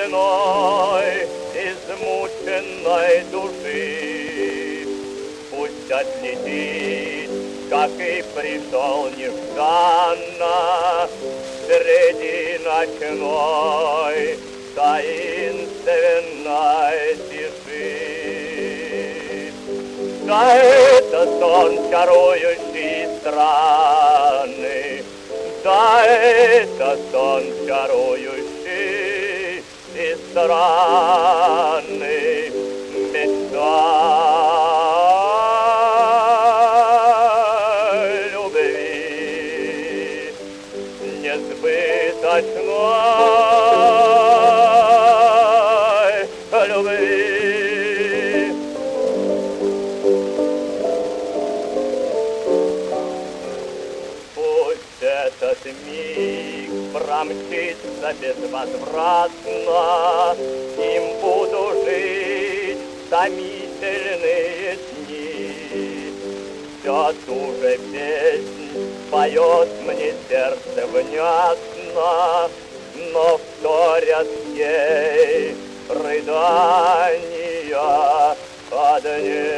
больной, измученной души. Пусть отлетит, как и пришел нежданно, среди ночной таинственной тиши. Да это сон чарующий странный, да это сон чарующий и странный, мечта любви несбыточной любви. Этот миг промчится безвозвратно, им буду жить томительные дни. Все ту же песнь поет мне сердце внятно, но вторят ей рыдания одни.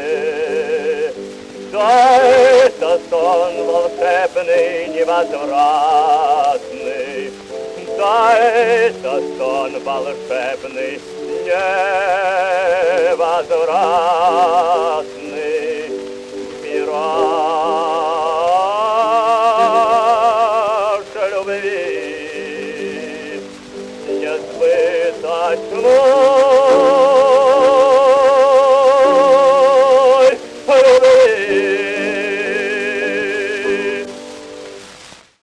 Да это сон волшебный, невозвратный, да это сон волшебный, невозвратный, мираж любви несбыточный.